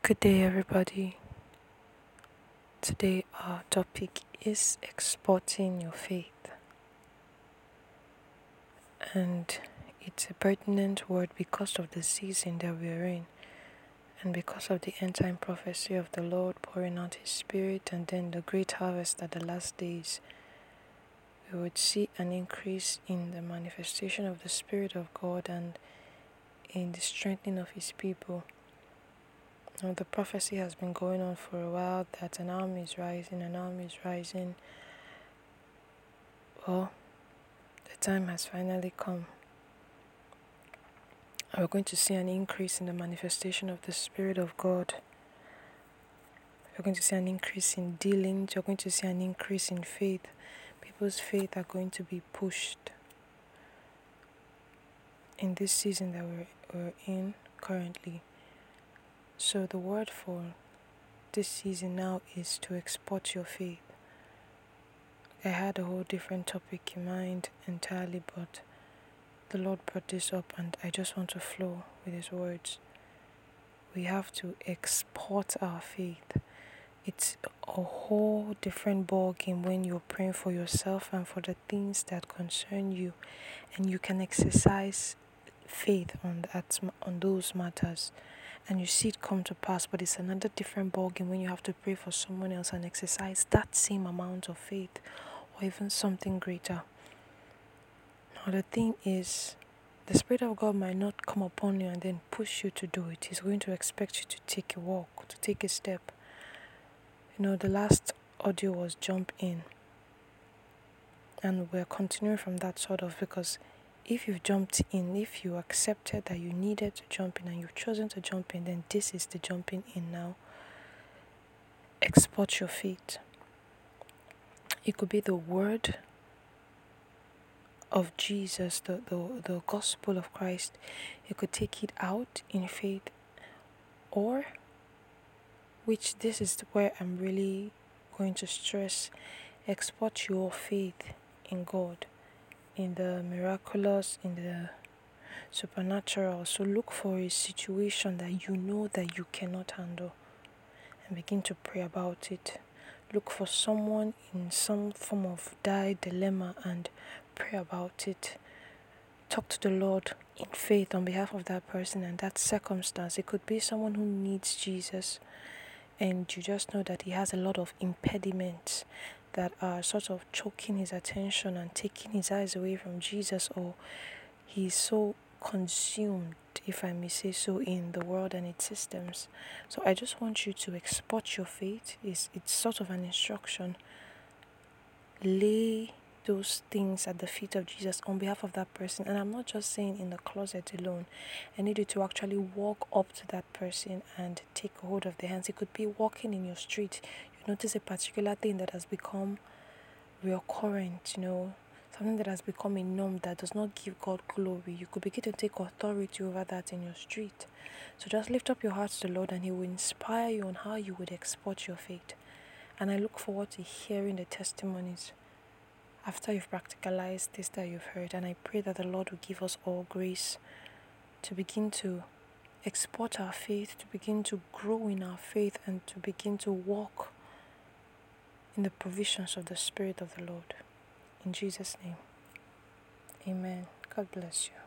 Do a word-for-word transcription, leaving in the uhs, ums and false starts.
Good day, everybody. Today, our topic is exporting your faith, and it's a pertinent word because of the season that we are in, and because of the end time prophecy of the Lord pouring out His Spirit, and then the great harvest at the last days. We would see an increase in the manifestation of the Spirit of God and in the strengthening of His people. Now, the prophecy has been going on for a while that an army is rising, an army is rising. Well, the time has finally come. We're going to see an increase in the manifestation of the Spirit of God. We're going to see an increase in dealings. We're going to see an increase in faith. People's faith are going to be pushed in this season that we're, we're in currently. So the word for this season now is to export your faith. I had a whole different topic in mind entirely, but the Lord brought this up and I just want to flow with His words. We have to export our faith. It's a whole different ballgame when you're praying for yourself and for the things that concern you, and you can exercise faith on that on those matters, and you see it come to pass. But it's another different ballgame when you have to pray for someone else and exercise that same amount of faith, or even something greater. Now the thing is, the Spirit of God might not come upon you and then push you to do it. He's going to expect you to take a walk, to take a step. You know, the last audio was jump in. And we're continuing from that sort of, because if you've jumped in, if you accepted that you needed to jump in and you've chosen to jump in, then this is the jumping in now. Export your faith. It could be the word of Jesus, the, the, the gospel of Christ. You could take it out in faith, or, which this is where I'm really going to stress, export your faith in God, in the miraculous, in the supernatural. So look for a situation that you know that you cannot handle and begin to pray about it. Look for someone in some form of dire dilemma and pray about it. Talk to the Lord in faith on behalf of that person and that circumstance. It could be someone who needs Jesus, and you just know that he has a lot of impediments that are sort of choking his attention and taking his eyes away from Jesus, or he's so consumed, if I may say so, in the world and its systems. So I just want you to export your faith. It's, it's sort of an instruction. Lay those things at the feet of Jesus on behalf of that person. And I'm not just saying in the closet alone. I need you to actually walk up to that person and take hold of their hands. It could be walking in your street. You notice a particular thing that has become recurrent, you know, something that has become a norm that does not give God glory. You could begin to take authority over that in your street. So just lift up your hearts to the Lord and He will inspire you on how you would export your faith. And I look forward to hearing the testimonies after you've practicalized this that you've heard. And I pray that the Lord will give us all grace to begin to export our faith, to begin to grow in our faith, and to begin to walk in the provisions of the Spirit of the Lord. In Jesus' name, amen. God bless you.